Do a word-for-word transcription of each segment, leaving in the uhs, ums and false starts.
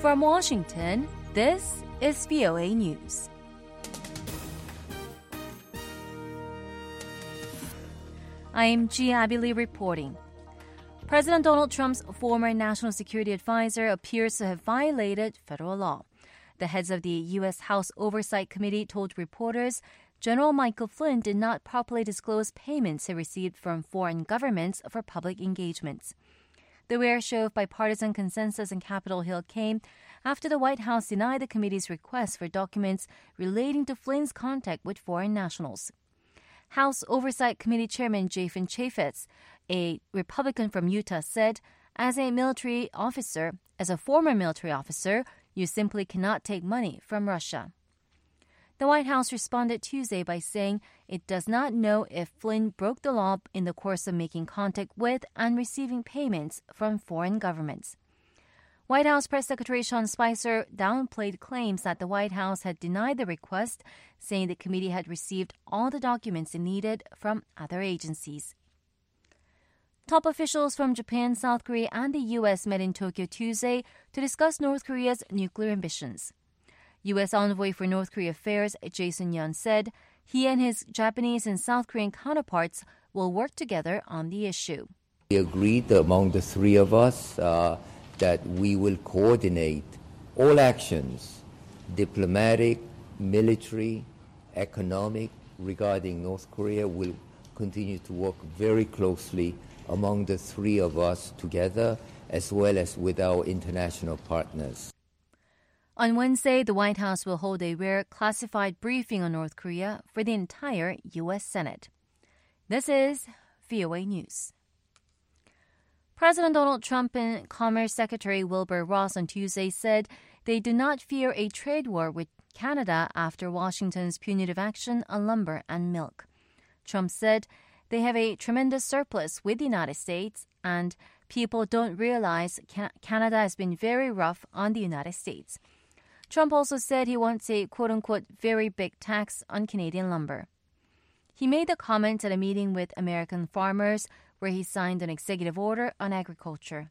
From Washington, this is V O A News. I am Gia Abili reporting. President Donald Trump's former national security advisor appears to have violated federal law. The heads of the U S House Oversight Committee told reporters General Michael Flynn did not properly disclose payments he received from foreign governments for public engagements. The rare show of bipartisan consensus in Capitol Hill came after the White House denied the committee's request for documents relating to Flynn's contact with foreign nationals. House Oversight Committee Chairman Jathan Chaffetz, a Republican from Utah, said, as a military officer, as a former military officer, you simply cannot take money from Russia. The White House responded Tuesday by saying it does not know if Flynn broke the law in the course of making contact with and receiving payments from foreign governments. White House Press Secretary Sean Spicer downplayed claims that the White House had denied the request, saying the committee had received all the documents it needed from other agencies. Top officials from Japan, South Korea, and the U S met in Tokyo Tuesday to discuss North Korea's nuclear ambitions. U S Envoy for North Korea Affairs Jason Yun said he and his Japanese and South Korean counterparts will work together on the issue. We agreed among the three of us uh, that we will coordinate all actions, diplomatic, military, economic, regarding North Korea. We'll continue to work very closely among the three of us together, as well as with our international partners. On Wednesday, the White House will hold a rare classified briefing on North Korea for the entire U S Senate. This is V O A News. President Donald Trump and Commerce Secretary Wilbur Ross on Tuesday said they do not fear a trade war with Canada after Washington's punitive action on lumber and milk. Trump said they have a tremendous surplus with the United States and people don't realize Canada has been very rough on the United States. Trump also said he wants a quote-unquote very big tax on Canadian lumber. He made the comment at a meeting with American farmers where he signed an executive order on agriculture.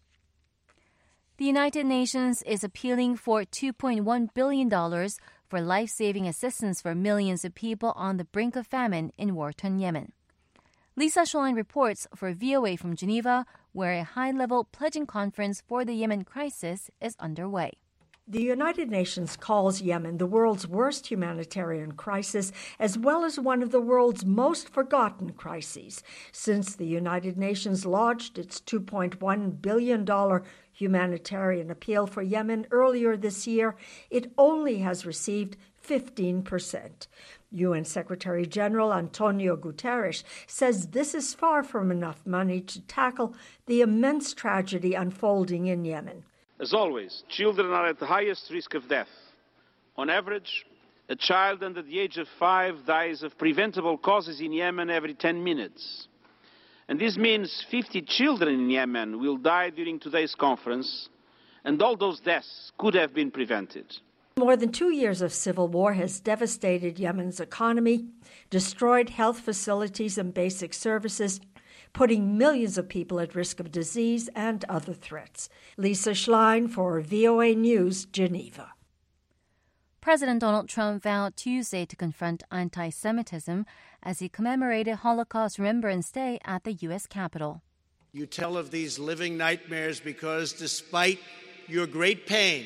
The United Nations is appealing for two point one billion dollars for life-saving assistance for millions of people on the brink of famine in war-torn Yemen. Lisa Schlein reports for V O A from Geneva, where a high-level pledging conference for the Yemen crisis is underway. The United Nations calls Yemen the world's worst humanitarian crisis, as well as one of the world's most forgotten crises. Since the United Nations launched its two point one billion dollars humanitarian appeal for Yemen earlier this year, it only has received fifteen percent. U N Secretary General Antonio Guterres says this is far from enough money to tackle the immense tragedy unfolding in Yemen. As always, children are at the highest risk of death. On average, a child under the age of five dies of preventable causes in Yemen every ten minutes. And this means fifty children in Yemen will die during today's conference, and all those deaths could have been prevented. More than two years of civil war has devastated Yemen's economy, destroyed health facilities and basic services, putting millions of people at risk of disease and other threats. Lisa Schlein for V O A News, Geneva. President Donald Trump vowed Tuesday to confront anti-Semitism as he commemorated Holocaust Remembrance Day at the U S Capitol. You tell of these living nightmares because despite your great pain,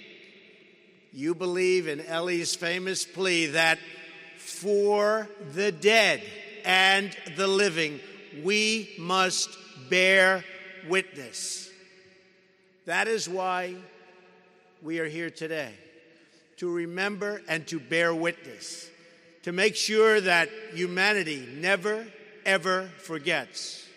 you believe in Ellie's famous plea that for the dead and the living, we must bear witness. That is why we are here today, to remember and to bear witness, to make sure that humanity never, ever forgets.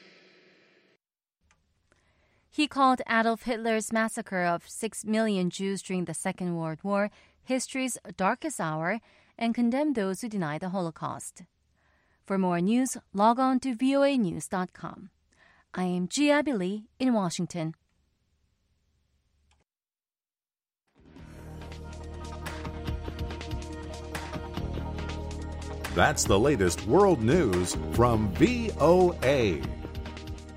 He called Adolf Hitler's massacre of six million Jews during the Second World War history's darkest hour and condemned those who deny the Holocaust. For more news, log on to V O A news dot com. I am Gia Abili in Washington. That's the latest world news from V O A.